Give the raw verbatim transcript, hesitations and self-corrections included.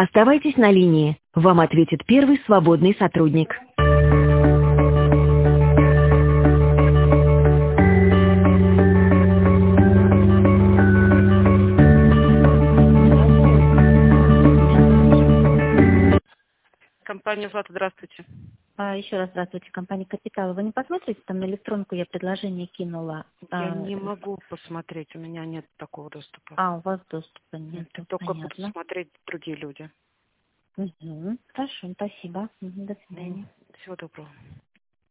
Оставайтесь на линии. Вам ответит первый свободный сотрудник. Компания «Злата», здравствуйте. А, еще раз здравствуйте, компания «Капитал». Вы не посмотрите, там на электронку я предложение кинула. Я а, не могу посмотреть, у меня нет такого доступа. А, у вас доступа нет. Это только будут Понятно. смотреть другие люди. Угу. Хорошо, спасибо. Мгм, до свидания. Всего доброго.